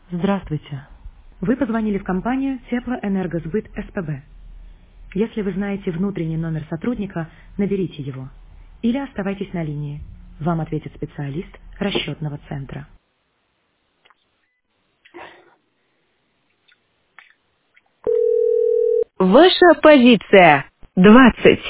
Здравствуйте. Вы позвонили в компанию Теплоэнергосбыт СПБ. Если вы знаете внутренний номер сотрудника, наберите его. Или оставайтесь на линии. Вам ответит специалист расчетного центра. Ваша позиция 20.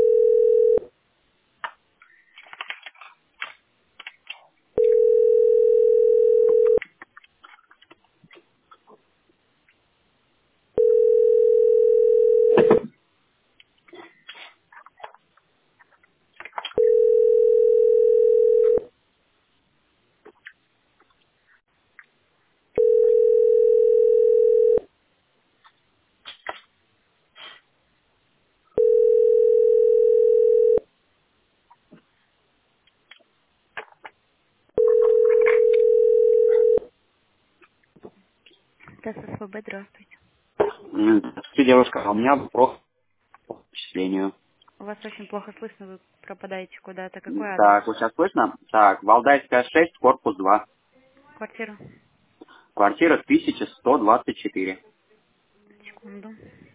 ТССВБ, здравствуйте. Здравствуйте, девушка. А у меня вопрос по впечатлению. Вас очень плохо слышно, вы пропадаете куда-то. Какой адрес? Так, вот сейчас слышно? Так, Валдайская 6, корпус 2. Квартира? Квартира 1124. Секунду.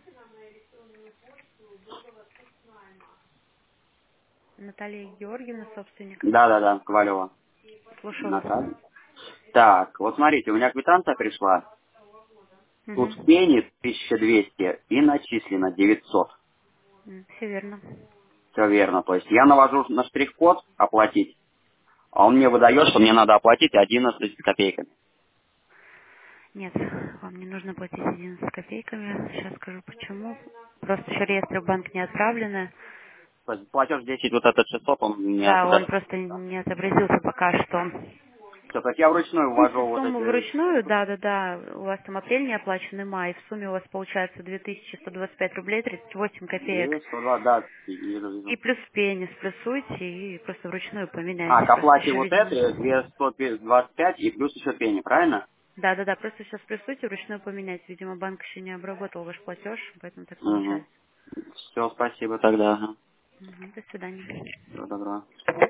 Наталья Георгиевна, собственник. Да-да-да, Ковалева. Слушаю вас. Наталья. Так, вот смотрите, у меня квитанция пришла. Тут в Угу. пене 1200 и начислено 900. Все верно. Все верно. То есть я навожу на штрих-код оплатить, а он мне выдает, что мне надо оплатить 11 с копейками. Нет, вам не нужно платить 11 с копейками. Сейчас скажу почему. Просто еще реестры в банк не отправлены. То есть платеж 10, вот этот 600, он мне Да, он туда... просто не отобразился пока что. Все, то есть я вручную ввожу Если вот сумму эти... вручную, да, у вас там апрель не оплачен и май, в сумме у вас получается 2125 рублей 38 копеек. 102, да, вижу, вижу. И плюс пени сплюсуйте и просто вручную А, поменяйте. к Просто оплате еще, вот видимо. это 225 и плюс еще пени, правильно? Да, просто сейчас сплюсуйте, вручную поменять. Видимо, банк еще не обработал ваш платеж, поэтому так Угу. получается. Все, спасибо тогда. Ага. Мгм, до свидания. Всего доброго.